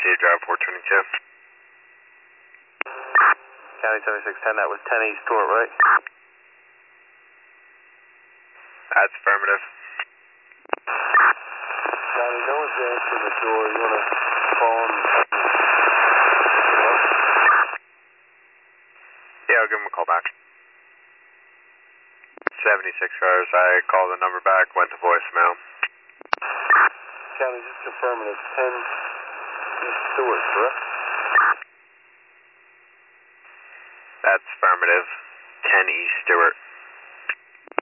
Drive 422. County 7610, that was 10 East Stewart, right? That's affirmative. County, no one's answering the door. You want to call him? Yeah, I'll give him a call back. 76 cars, I called the number back, went to voicemail. County, just confirming it's 10 East Stewart, correct? That's affirmative. 10 East Stewart.